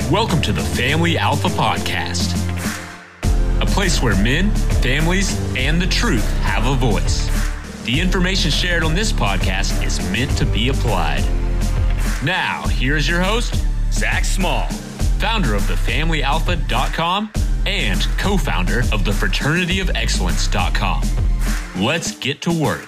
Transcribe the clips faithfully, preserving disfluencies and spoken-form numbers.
Welcome to the Family Alpha Podcast, a place where men, families, and the truth have a voice. The information shared on this podcast is meant to be applied. Now, here's your host, Zach Small, founder of the family alpha dot com and co-founder of the fraternity of excellence dot com. Let's get to work.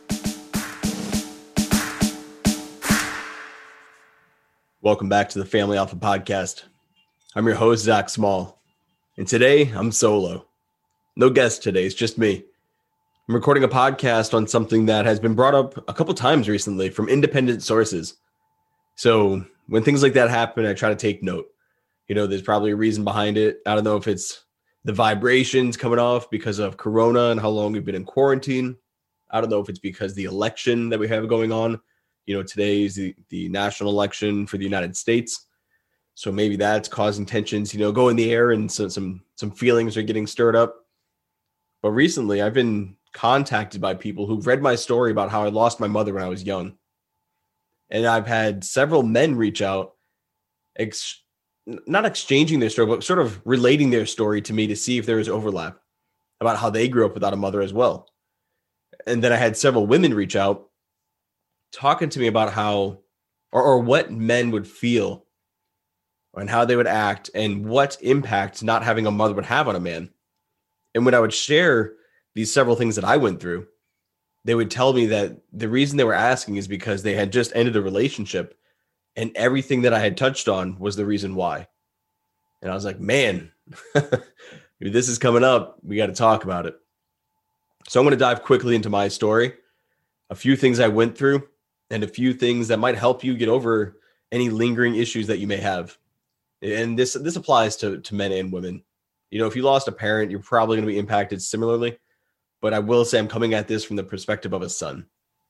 Welcome back to the Family Alpha Podcast. I'm your host, Zach Small, and today I'm solo. No guest today, it's just me. I'm recording a podcast on something that has been brought up a couple times recently from independent sources. So when things like that happen, I try to take note. You know, there's probably a reason behind it. I don't know if it's the vibrations coming off because of Corona and how long we've been in quarantine. I don't know if it's because the election that we have going on. You know, today is the, the national election for the United States. So maybe that's causing tensions, you know, go in the air and so some some feelings are getting stirred up. But recently I've been contacted by people who've read my story about how I lost my mother when I was young. And I've had several men reach out, ex- not exchanging their story, but sort of relating their story to me to see if there was overlap about how they grew up without a mother as well. And then I had several women reach out talking to me about how or, or what men would feel and how they would act and what impact not having a mother would have on a man. And when I would share these several things that I went through, they would tell me that the reason they were asking is because they had just ended a relationship and everything that I had touched on was the reason why. And I was like, man, if this is coming up, we got to talk about it. So I'm going to dive quickly into my story, a few things I went through, and a few things that might help you get over any lingering issues that you may have. And this this applies to, to men and women. You know, if you lost a parent, you're probably going to be impacted similarly. But I will say I'm coming at this from the perspective of a son.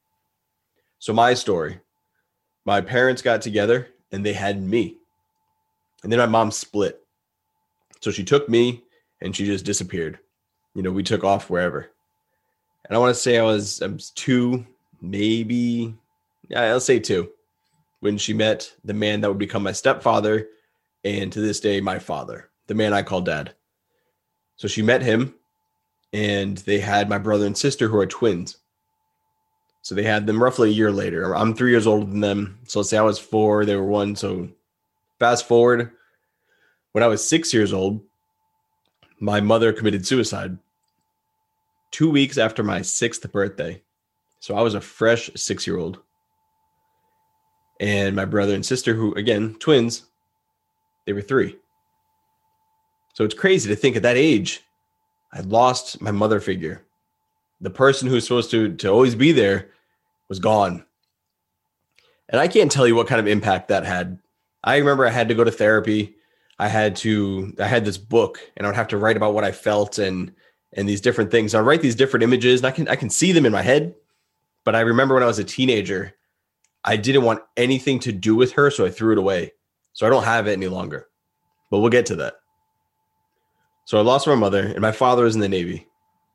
So my story, my parents got together and they had me. And then my mom split. So she took me and she just disappeared. You know, we took off wherever. And I want to say I was, I was two, maybe... Yeah, I'll say two, when she met the man that would become my stepfather and to this day, my father, the man I call dad. So she met him and they had my brother and sister who are twins. So they had them roughly a year later. I'm three years older than them. So let's say I was four, they were one. So fast forward, when I was six years old, my mother committed suicide two weeks after my sixth birthday. So I was a fresh six-year-old. And my brother and sister, who, again, twins, they were three. So it's crazy to think at that age, I lost my mother figure. The person who was supposed to, to always be there was gone. And I can't tell you what kind of impact that had. I remember I had to go to therapy. I had to, I had this book and I would have to write about what I felt and, and these different things. I write these different images and I can, I can see them in my head. But I remember when I was a teenager, I didn't want anything to do with her, so I threw it away. So I don't have it any longer. But we'll get to that. So I lost my mother, and my father was in the Navy.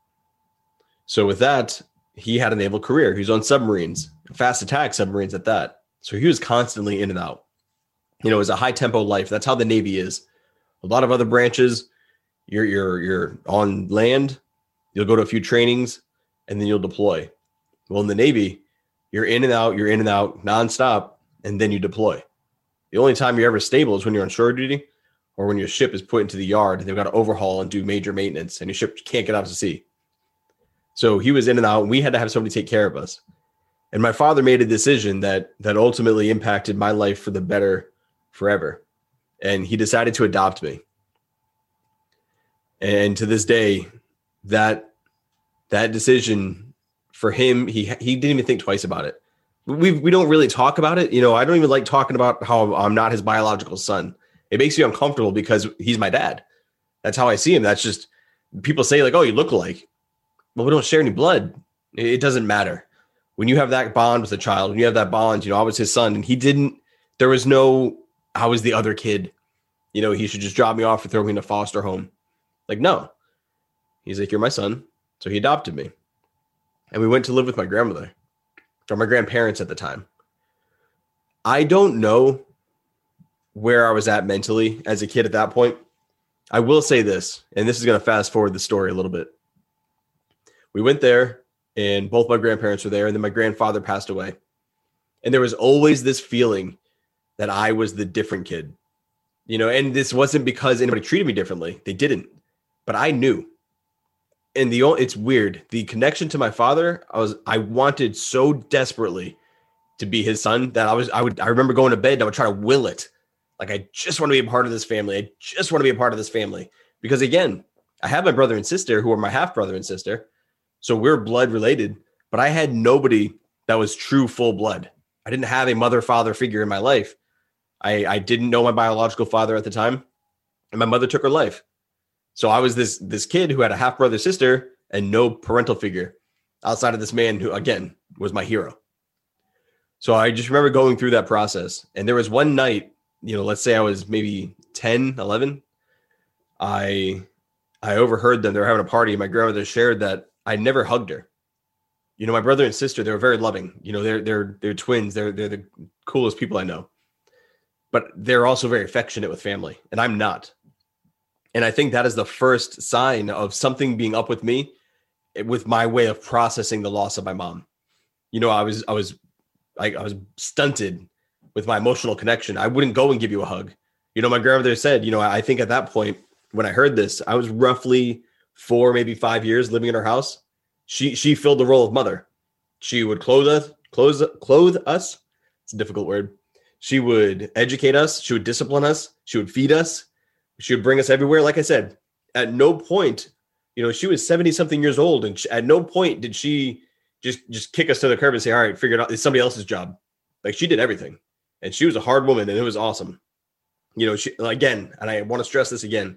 So with that, he had a naval career. He was on submarines, fast attack submarines at that. So he was constantly in and out. You know, it was a high-tempo life. That's how the Navy is. A lot of other branches, you're you're you're on land, you'll go to a few trainings, and then you'll deploy. Well, in the Navy, you're in and out, you're in and out nonstop, and then you deploy. The only time you're ever stable is when you're on shore duty or when your ship is put into the yard and they've got to overhaul and do major maintenance and your ship can't get out to sea. So he was in and out and we had to have somebody take care of us. And my father made a decision that that ultimately impacted my life for the better forever. And he decided to adopt me. And to this day, that that decision for him, he he didn't even think twice about it. We we don't really talk about it. You know, I don't even like talking about how I'm not his biological son. It makes me uncomfortable because he's my dad. That's how I see him. That's just, people say like, oh, you look alike. Well, we don't share any blood. It doesn't matter. When you have that bond with a child, when you have that bond, you know, I was his son and he didn't, there was no, I was the other kid. You know, he should just drop me off or throw me in a foster home. Like, no. He's like, you're my son. So he adopted me. And we went to live with my grandmother or my grandparents at the time. I don't know where I was at mentally as a kid at that point. I will say this, and this is going to fast forward the story a little bit. We went there, and both my grandparents were there, and then my grandfather passed away. And there was always this feeling that I was the different kid, you know, and this wasn't because anybody treated me differently. They didn't, but I knew. And the it's weird. The connection to my father, I was, I wanted so desperately to be his son that I was, I would, I remember going to bed and I would try to will it. Like, I just want to be a part of this family. I just want to be a part of this family. Because again, I have my brother and sister who are my half brother and sister. So we're blood related, but I had nobody that was true full blood. I didn't have a mother, father figure in my life. I, I didn't know my biological father at the time, and my mother took her life. So I was this, this kid who had a half brother, sister, and no parental figure outside of this man who, again, was my hero. So I just remember going through that process. And there was one night, you know, let's say I was maybe ten, eleven. I, I overheard them. They were having a party. My grandmother shared that I never hugged her. You know, my brother and sister, they were very loving. You know, they're, they're, they're twins. They're, they're the coolest people I know, but they're also very affectionate with family, and I'm not. And I think that is the first sign of something being up with me, with my way of processing the loss of my mom. You know, I was, I was, I, I was stunted with my emotional connection. I wouldn't go and give you a hug. You know, my grandmother said, you know, I think at that point when I heard this, I was roughly four, maybe five years living in her house. She, she filled the role of mother. She would clothe us, clothe, clothe us. It's a difficult word. She would educate us. She would discipline us. She would feed us. She would bring us everywhere. Like I said, at no point, you know, she was seventy something years old. And she, at no point did she just, just kick us to the curb and say, all right, figure it out. It's somebody else's job. Like, she did everything. And she was a hard woman, and it was awesome. You know, she, again, and I want to stress this again,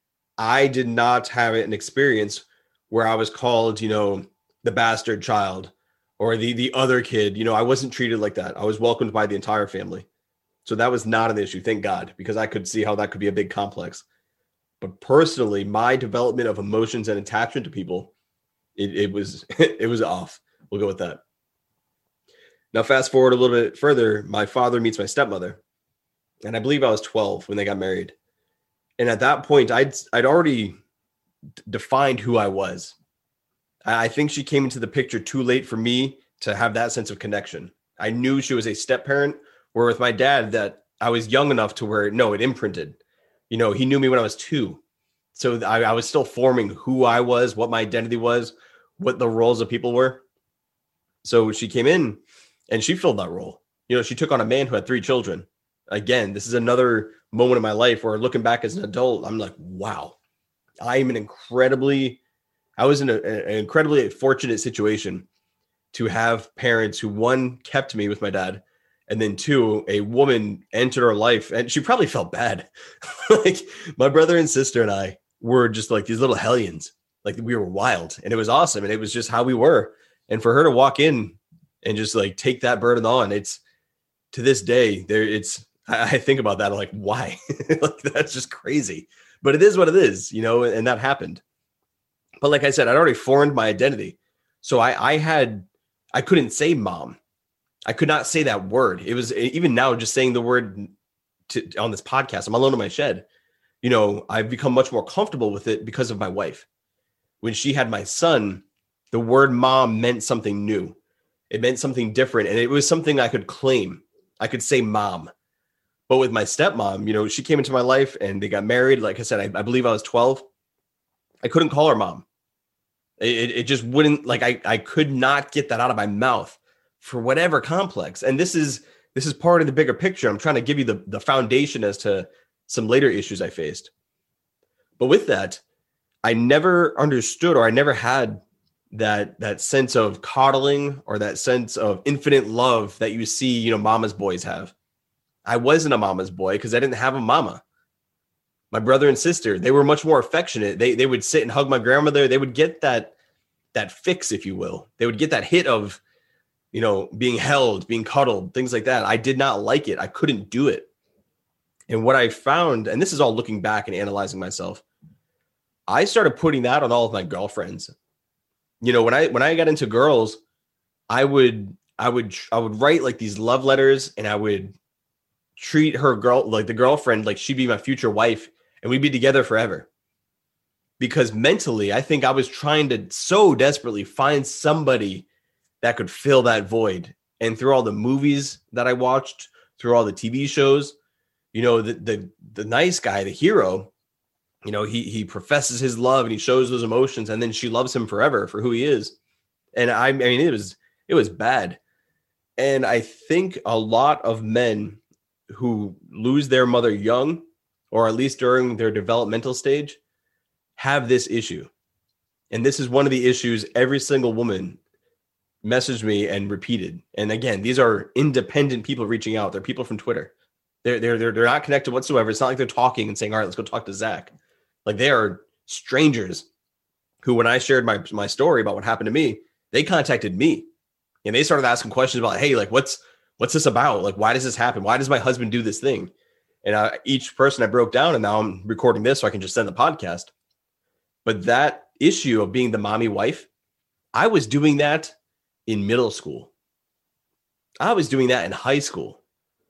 I did not have an experience where I was called, you know, the bastard child or the, the other kid. You know, I wasn't treated like that. I was welcomed by the entire family. So that was not an issue, thank God, because I could see how that could be a big complex. But personally, my development of emotions and attachment to people, it, it was it was off. We'll go with that. Now, fast forward a little bit further, my father meets my stepmother, and I believe I was twelve when they got married. And at that point, I'd I'd already defined who I was. I think she came into the picture too late for me to have that sense of connection. I knew she was a step parent. Where with my dad, that I was young enough to where, no, it imprinted. You know, he knew me when I was two. So I, I was still forming who I was, what my identity was, what the roles of people were. So she came in and she filled that role. You know, she took on a man who had three children. Again, this is another moment in my life where, looking back as an adult, I'm like, wow, I am an incredibly, I was in a, an incredibly fortunate situation to have parents who, one, kept me with my dad, and then two, a woman entered our life, and she probably felt bad. Like, my brother and sister and I were just like these little hellions. Like, we were wild, and it was awesome. And it was just how we were. And for her to walk in and just like take that burden on, it's, to this day, there it's, I, I think about that. I'm like, why? Like, that's just crazy, but it is what it is, you know, and that happened. But like I said, I'd already formed my identity. So I, I had, I couldn't say mom. I could not say that word. It was, even now, just saying the word to, on this podcast, I'm alone in my shed. You know, I've become much more comfortable with it because of my wife. When she had my son, the word mom meant something new. It meant something different. And it was something I could claim. I could say mom. But with my stepmom, you know, she came into my life and they got married. Like I said, I, I believe I was twelve. I couldn't call her mom. It, it just wouldn't, like, I, I could not get that out of my mouth. For whatever complex. And this is this is part of the bigger picture. I'm trying to give you the, the foundation as to some later issues I faced. But with that, I never understood, or I never had that that sense of coddling or that sense of infinite love that you see, you know, mama's boys have. I wasn't a mama's boy because I didn't have a mama. My brother and sister, they were much more affectionate. They they would sit and hug my grandmother. They would get that that fix, if you will. They would get that hit of, you know, being held, being cuddled, things like that. I did not like it. I couldn't do it. And what I found, and this is all looking back and analyzing myself, I started putting that on all of my girlfriends. You know, when I when I got into girls, I would I would I would write like these love letters, and I would treat her girl, like the girlfriend, like she'd be my future wife and we'd be together forever. Because mentally, I think I was trying to so desperately find somebody that could fill that void. And through all the movies that I watched, through all the T V shows, you know, the the the nice guy, the hero, you know, he he professes his love and he shows those emotions, and then she loves him forever for who he is. And I, I mean, it was it was bad. And I think a lot of men who lose their mother young, or at least during their developmental stage, have this issue. And this is one of the issues every single woman messaged me and repeated. And again, these are independent people reaching out. They're people from Twitter. They're, they're, they're, they're not connected whatsoever. It's not like they're talking and saying, all right, let's go talk to Zach. Like, they are strangers who, when I shared my, my story about what happened to me, they contacted me and they started asking questions about, hey, like, what's, what's this about? Like, why does this happen? Why does my husband do this thing? And I, each person I broke down, and now I'm recording this so I can just send the podcast. But that issue of being the mommy wife, I was doing that in middle school. I was doing that in high school.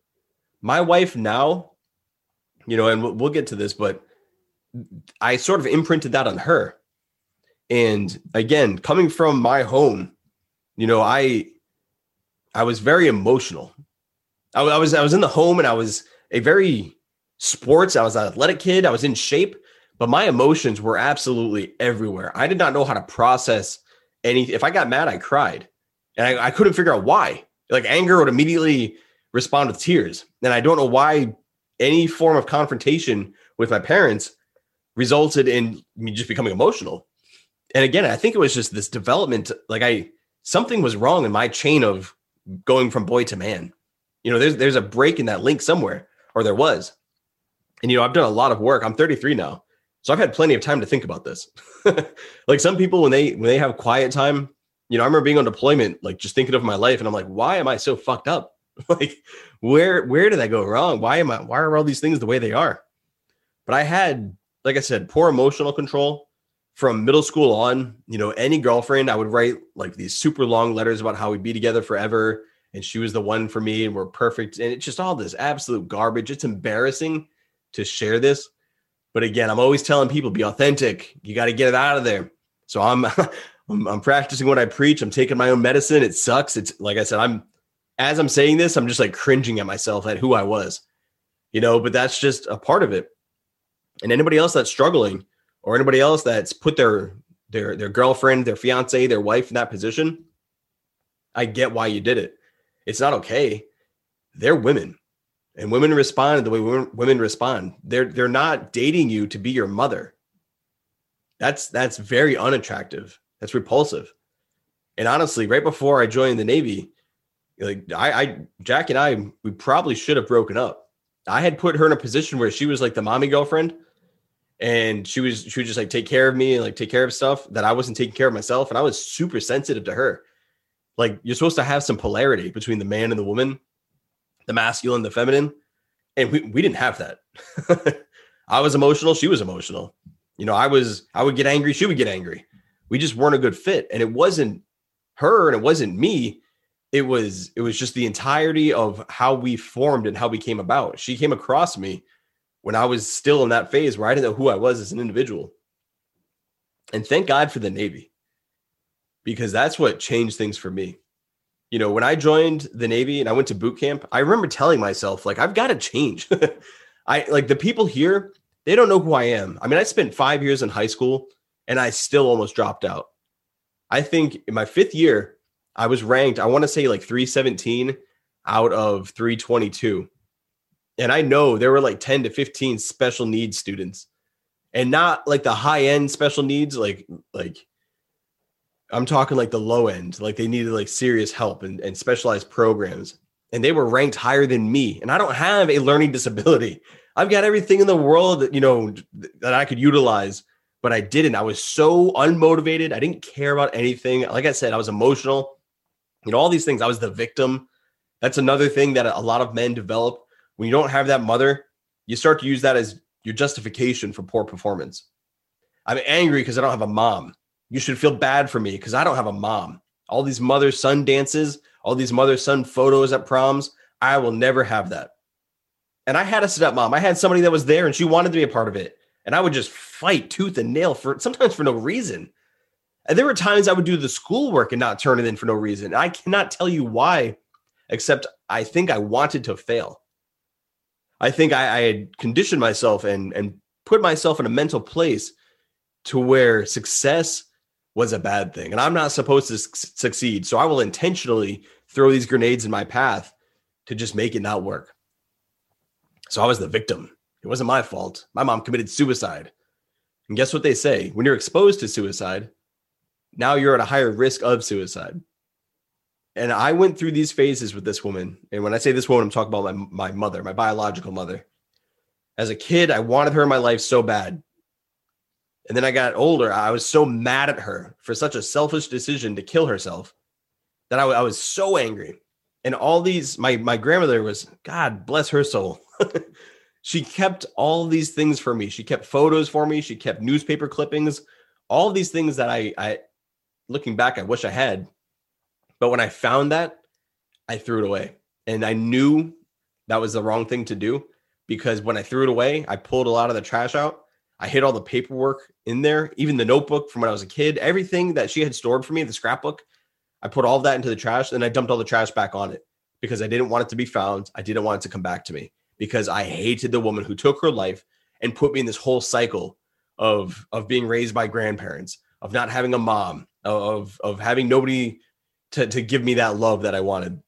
My wife now, you know, and we'll, we'll get to this, but I sort of imprinted that on her. And again, coming from my home, you know, I, I was very emotional. I, I was, I was in the home, and I was a very sports, I was an athletic kid. I was in shape. But my emotions were absolutely everywhere. I did not know how to process anything. If I got mad, I cried. And I, I couldn't figure out why. Like, anger would immediately respond with tears. And I don't know why any form of confrontation with my parents resulted in me just becoming emotional. And again, I think it was just this development. Like, I, something was wrong in my chain of going from boy to man. You know, there's, there's a break in that link somewhere, or there was. And, you know, I've done a lot of work. I'm thirty-three now. So I've had plenty of time to think about this. Like, some people, when they when they have quiet time, you know, I remember being on deployment, like just thinking of my life, and I'm like, why am I so fucked up? Like, where where did I go wrong? Why am I? Why are all these things the way they are? But I had, like I said, poor emotional control from middle school on. You know, any girlfriend, I would write like these super long letters about how we'd be together forever, and she was the one for me, and we're perfect. And it's just all this absolute garbage. It's embarrassing to share this. But again, I'm always telling people, be authentic. You got to get it out of there. So I'm, I'm, I'm practicing what I preach. I'm taking my own medicine. It sucks. It's like I said, I'm, as I'm saying this, I'm just like cringing at myself at who I was, you know, but that's just a part of it. And anybody else that's struggling, or anybody else that's put their, their, their girlfriend, their fiance, their wife in that position, I get why you did it. It's not okay. They're women. And women respond the way women respond. They're they're not dating you to be your mother. That's that's very unattractive. That's repulsive. And honestly, right before I joined the Navy, like I, I Jack and I, we probably should have broken up. I had put her in a position where she was like the mommy girlfriend, and she was she would just like take care of me and like take care of stuff that I wasn't taking care of myself. And I was super sensitive to her. Like, you're supposed to have some polarity between the man and the woman, the masculine, the feminine. And we, we didn't have that. I was emotional. She was emotional. You know, I was, I would get angry. She would get angry. We just weren't a good fit. And it wasn't her and it wasn't me. It was, it was just the entirety of how we formed and how we came about. She came across me when I was still in that phase where I didn't know who I was as an individual. And thank God for the Navy, because that's what changed things for me. You know, when I joined the Navy and I went to boot camp, I remember telling myself, like, I've got to change. I like the people here, they don't know who I am. I mean, I spent five years in high school and I still almost dropped out. I think in my fifth year, I was ranked, I want to say like three seventeen out of three twenty-two. And I know there were like ten to fifteen special needs students, and not like the high end special needs, like, like, I'm talking like the low end, like they needed like serious help and, and specialized programs. And they were ranked higher than me. And I don't have a learning disability. I've got everything in the world that, you know, that I could utilize, but I didn't. I was so unmotivated. I didn't care about anything. Like I said, I was emotional. You know, all these things. I was the victim. That's another thing that a lot of men develop. When you don't have that mother, you start to use that as your justification for poor performance. I'm angry because I don't have a mom. You should feel bad for me because I don't have a mom. All these mother-son dances, all these mother-son photos at proms, I will never have that. And I had a stepmom. I had somebody that was there and she wanted to be a part of it. And I would just fight tooth and nail for sometimes for no reason. And there were times I would do the schoolwork and not turn it in for no reason. I cannot tell you why, except I think I wanted to fail. I think I, I had conditioned myself and, and put myself in a mental place to where success was a bad thing. And I'm not supposed to su- succeed. So I will intentionally throw these grenades in my path to just make it not work. So I was the victim. It wasn't my fault. My mom committed suicide. And guess what they say? When you're exposed to suicide, now you're at a higher risk of suicide. And I went through these phases with this woman. And when I say this woman, I'm talking about my, my mother, my biological mother. As a kid, I wanted her in my life so bad. And then I got older. I was so mad at her for such a selfish decision to kill herself that I, I was so angry. And all these, my, my grandmother was, God bless her soul. She kept all these things for me. She kept photos for me. She kept newspaper clippings, all these things that I, I, looking back, I wish I had. But when I found that, I threw it away. And I knew that was the wrong thing to do because when I threw it away, I pulled a lot of the trash out. I hid all the paperwork in there, even the notebook from when I was a kid, everything that she had stored for me, the scrapbook. I put all of that into the trash and I dumped all the trash back on it because I didn't want it to be found. I didn't want it to come back to me because I hated the woman who took her life and put me in this whole cycle of, of being raised by grandparents, of not having a mom, of, of having nobody to, to give me that love that I wanted.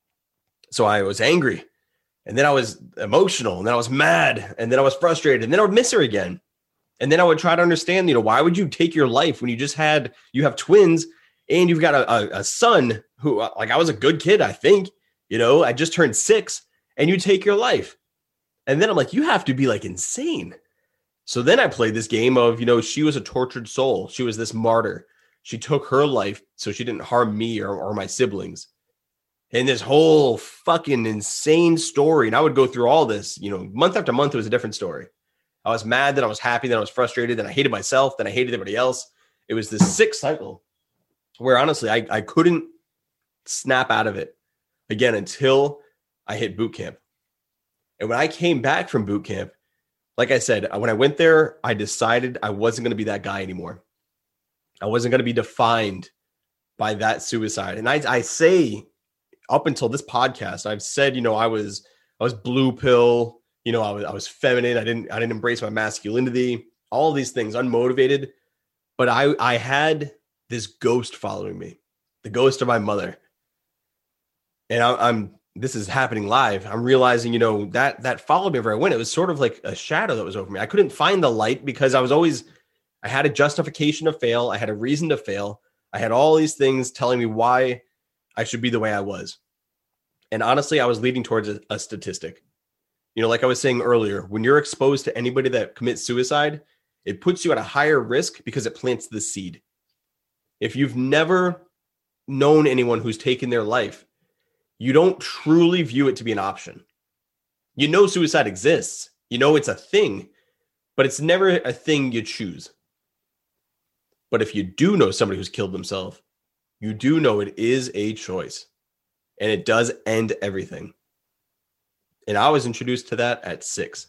So I was angry and then I was emotional and then I was mad and then I was frustrated and then I would miss her again. And then I would try to understand, you know, why would you take your life when you just had, you have twins and you've got a, a, a son who, like, I was a good kid, I think, you know, I just turned six and you take your life. And then I'm like, you have to be like insane. So then I played this game of, you know, she was a tortured soul. She was this martyr. She took her life so she didn't harm me or, or my siblings. And this whole fucking insane story. And I would go through all this, you know, month after month, it was a different story. I was mad, then I was happy, then I was frustrated, then I hated myself, then I hated everybody else. It was this sick cycle where honestly, I, I couldn't snap out of it again until I hit boot camp. And when I came back from boot camp, like I said, when I went there, I decided I wasn't going to be that guy anymore. I wasn't going to be defined by that suicide. And I, I say up until this podcast, I've said, you know, I was, I was blue pill, you know, I was, I was feminine. I didn't, I didn't embrace my masculinity, all these things, unmotivated. But I, I had this ghost following me, the ghost of my mother. And I, I'm, this is happening live. I'm realizing, you know, that, that followed me wherever I went. It was sort of like a shadow that was over me. I couldn't find the light because I was always, I had a justification to fail. I had a reason to fail. I had all these things telling me why I should be the way I was. And honestly, I was leading towards a, a statistic. You know, like I was saying earlier, when you're exposed to anybody that commits suicide, it puts you at a higher risk because it plants the seed. If you've never known anyone who's taken their life, you don't truly view it to be an option. You know suicide exists. You know it's a thing, but it's never a thing you choose. But if you do know somebody who's killed themselves, you do know it is a choice. And it does end everything. And I was introduced to that at six.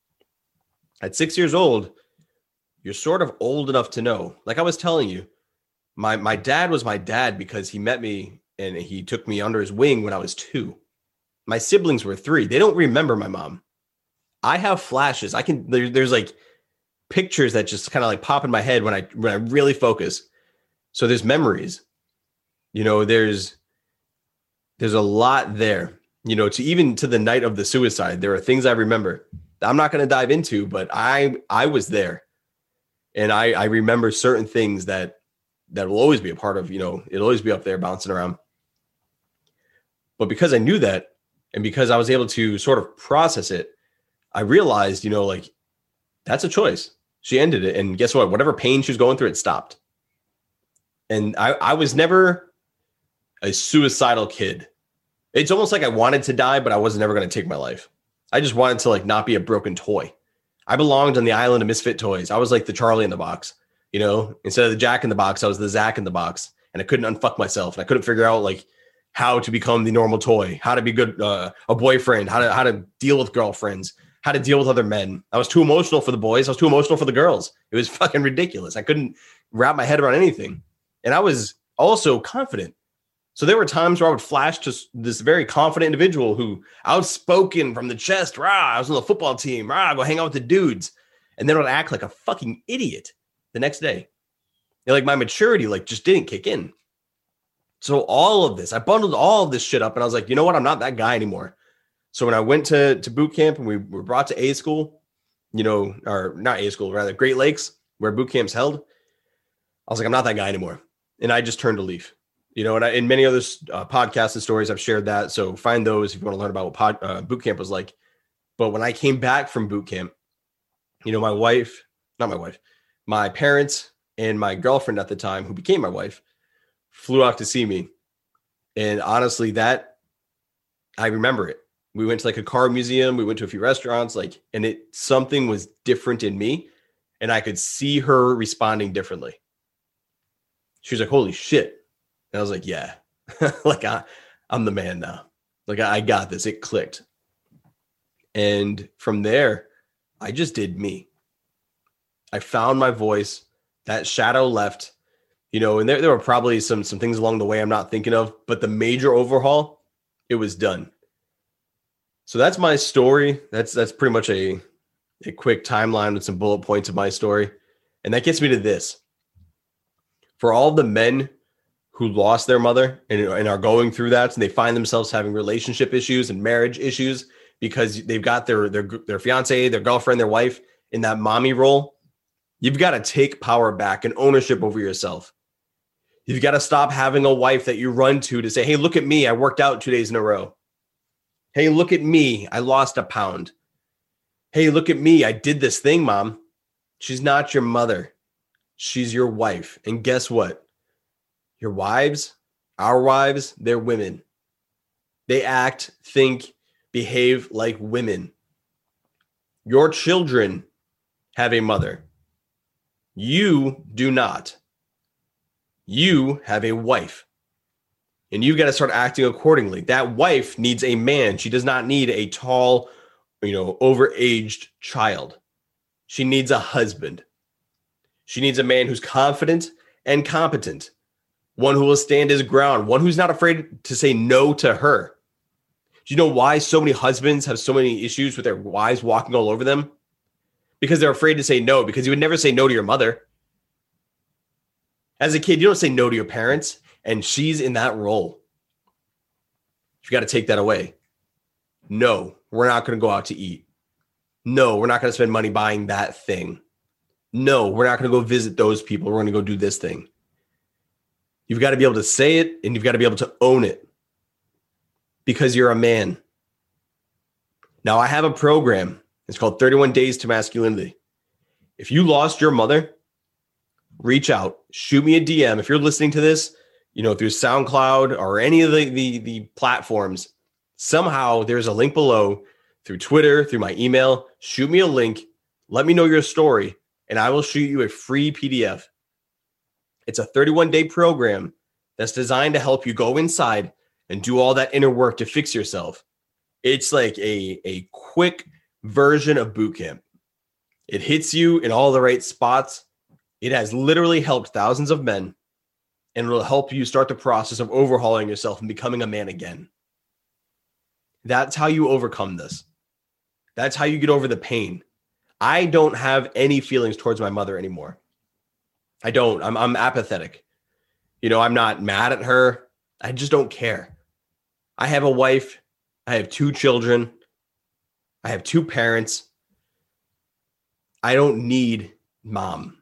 At six years old, you're sort of old enough to know. Like I was telling you, my, my dad was my dad because he met me and he took me under his wing when I was two. My siblings were three. They don't remember my mom. I have flashes. I can, there, there's like pictures that just kind of like pop in my head when I, when I really focus. So there's memories, you know, there's, there's a lot there, you know, to even to the night of the suicide. There are things I remember that I'm not going to dive into, but I, I was there and I, I remember certain things that, that will always be a part of, you know, it'll always be up there bouncing around. But because I knew that, and because I was able to sort of process it, I realized, you know, like that's a choice. She ended it. And guess what? Whatever pain she was going through, it stopped. And I, I was never a suicidal kid. It's almost like I wanted to die, but I was never going to take my life. I just wanted to like not be a broken toy. I belonged on the island of misfit toys. I was like the Charlie in the box, you know, instead of the Jack in the box, I was the Zach in the box, and I couldn't unfuck myself. And I couldn't figure out like how to become the normal toy, how to be good, uh, a boyfriend, how to, how to deal with girlfriends, how to deal with other men. I was too emotional for the boys. I was too emotional for the girls. It was fucking ridiculous. I couldn't wrap my head around anything. And I was also confident. So there were times where I would flash to this very confident individual who outspoken from the chest, rah, I was on the football team, rah, go hang out with the dudes. And then I would act like a fucking idiot the next day. And like my maturity, like just didn't kick in. So all of this, I bundled all of this shit up and I was like, you know what? I'm not that guy anymore. So when I went to, to boot camp and we were brought to A school, you know, or not A school, rather Great Lakes, where boot camp's held, I was like, I'm not that guy anymore. And I just turned a leaf. You know, and I, in many other uh, podcasts and stories, I've shared that. So find those if you want to learn about what pod, uh, boot camp was like. But when I came back from boot camp, you know, my wife, not my wife, my parents and my girlfriend at the time, who became my wife, flew out to see me. And honestly, that, I remember it. We went to like a car museum. We went to a few restaurants, like, and it, something was different in me. And I could see her responding differently. She was like, holy shit. And I was like, yeah, like I, I'm the man now. Like I, I got this. It clicked. And from there, I just did me. I found my voice. That shadow left, you know, and there, there were probably some, some things along the way I'm not thinking of, but the major overhaul, it was done. So that's my story. That's, that's pretty much a, a quick timeline with some bullet points of my story. And that gets me to this. For all the men who lost their mother and, and are going through that, and they find themselves having relationship issues and marriage issues because they've got their, their, their fiance, their girlfriend, their wife in that mommy role, you've got to take power back and ownership over yourself. You've got to stop having a wife that you run to to say, hey, look at me. I worked out two days in a row. Hey, look at me. I lost a pound. Hey, look at me. I did this thing, mom. She's not your mother. She's your wife. And guess what? Your wives, our wives, they're women. They act, think, behave like women. Your children have a mother. You do not. You have a wife. And you've got to start acting accordingly. That wife needs a man. She does not need a tall, you know, overaged child. She needs a husband. She needs a man who's confident and competent. One who will stand his ground. One who's not afraid to say no to her. Do you know why so many husbands have so many issues with their wives walking all over them? Because they're afraid to say no, because you would never say no to your mother. As a kid, you don't say no to your parents, and she's in that role. You got to take that away. No, we're not going to go out to eat. No, we're not going to spend money buying that thing. No, we're not going to go visit those people. We're going to go do this thing. You've got to be able to say it, and you've got to be able to own it because you're a man. Now, I have a program. It's called thirty-one Days to Masculinity. If you lost your mother, reach out, shoot me a D M. If you're listening to this, you know, through SoundCloud or any of the, the, the platforms, somehow there's a link below through Twitter, through my email. Shoot me a link. Let me know your story, and I will shoot you a free P D F. It's a thirty-one day program that's designed to help you go inside and do all that inner work to fix yourself. It's like a, a quick version of boot camp. It hits you in all the right spots. It has literally helped thousands of men, and it'll help you start the process of overhauling yourself and becoming a man again. That's how you overcome this. That's how you get over the pain. I don't have any feelings towards my mother anymore. I don't. I'm, I'm apathetic. You know, I'm not mad at her. I just don't care. I have a wife. I have two children. I have two parents. I don't need mom.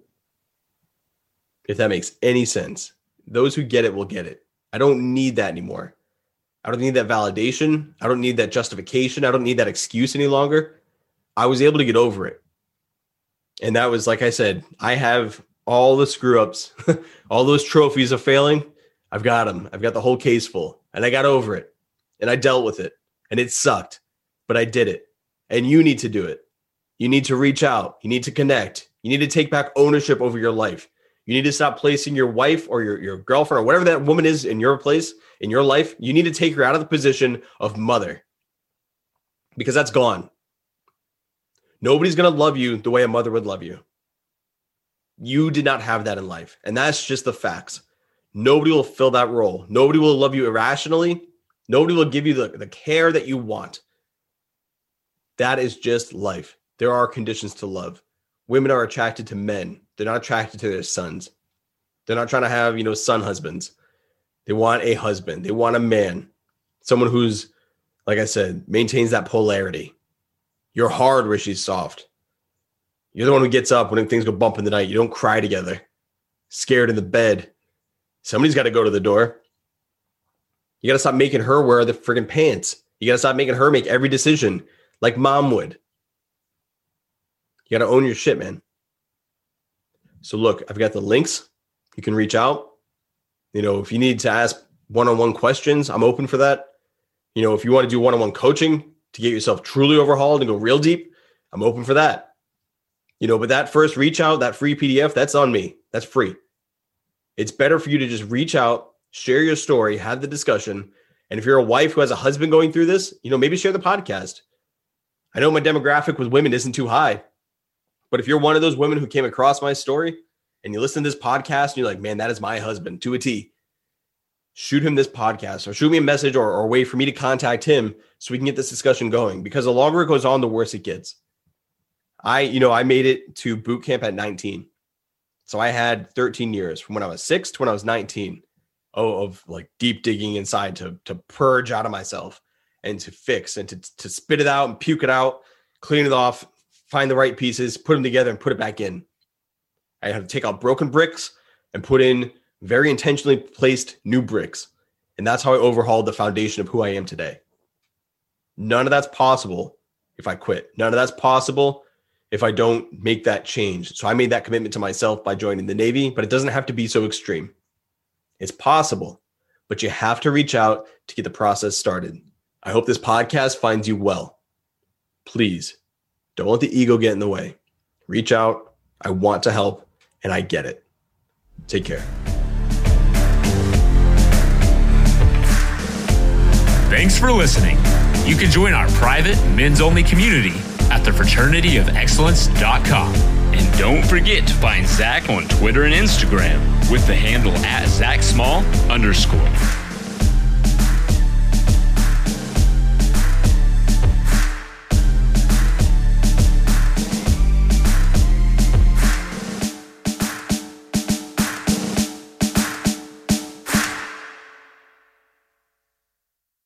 If that makes any sense. Those who get it will get it. I don't need that anymore. I don't need that validation. I don't need that justification. I don't need that excuse any longer. I was able to get over it. And that was, like I said, I have all the screw ups, all those trophies of failing. I've got them. I've got the whole case full, and I got over it, and I dealt with it, and it sucked, but I did it. And you need to do it. You need to reach out. You need to connect. You need to take back ownership over your life. You need to stop placing your wife or your, your girlfriend or whatever that woman is in your place, in your life. You need to take her out of the position of mother, because that's gone. Nobody's going to love you the way a mother would love you. You did not have that in life. And that's just the facts. Nobody will fill that role. Nobody will love you irrationally. Nobody will give you the, the care that you want. That is just life. There are conditions to love. Women are attracted to men. They're not attracted to their sons. They're not trying to have, you know, son husbands. They want a husband. They want a man. Someone who's, like I said, maintains that polarity. You're hard where she's soft. You're the one who gets up when things go bump in the night. You don't cry together. Scared in the bed. Somebody's got to go to the door. You got to stop making her wear the friggin' pants. You got to stop making her make every decision like mom would. You got to own your shit, man. So look, I've got the links. You can reach out. You know, if you need to ask one-on-one questions, I'm open for that. You know, if you want to do one-on-one coaching to get yourself truly overhauled and go real deep, I'm open for that. You know, but that first reach out, that free P D F, that's on me. That's free. It's better for you to just reach out, share your story, have the discussion. And if you're a wife who has a husband going through this, you know, maybe share the podcast. I know my demographic with women isn't too high, but if you're one of those women who came across my story and you listen to this podcast and you're like, man, that is my husband to a T, shoot him this podcast or shoot me a message or, or a way for me to contact him so we can get this discussion going, because the longer it goes on, the worse it gets. I, you know, I made it to boot camp at nineteen. So I had thirteen years from when I was six to when I was nineteen oh, of like deep digging inside to, to purge out of myself and to fix and to, to spit it out and puke it out, clean it off, find the right pieces, put them together and put it back in. I had to take out broken bricks and put in very intentionally placed new bricks. And that's how I overhauled the foundation of who I am today. None of that's possible if I quit. None of that's possible if I don't make that change. So I made that commitment to myself by joining the Navy, but it doesn't have to be so extreme. It's possible, but you have to reach out to get the process started. I hope this podcast finds you well. Please don't let the ego get in the way. Reach out. I want to help, and I get it. Take care. Thanks for listening. You can join our private men's-only community at the fraternity of excellence dot com. And don't forget to find Zach on Twitter and Instagram with the handle at Zach Small underscore.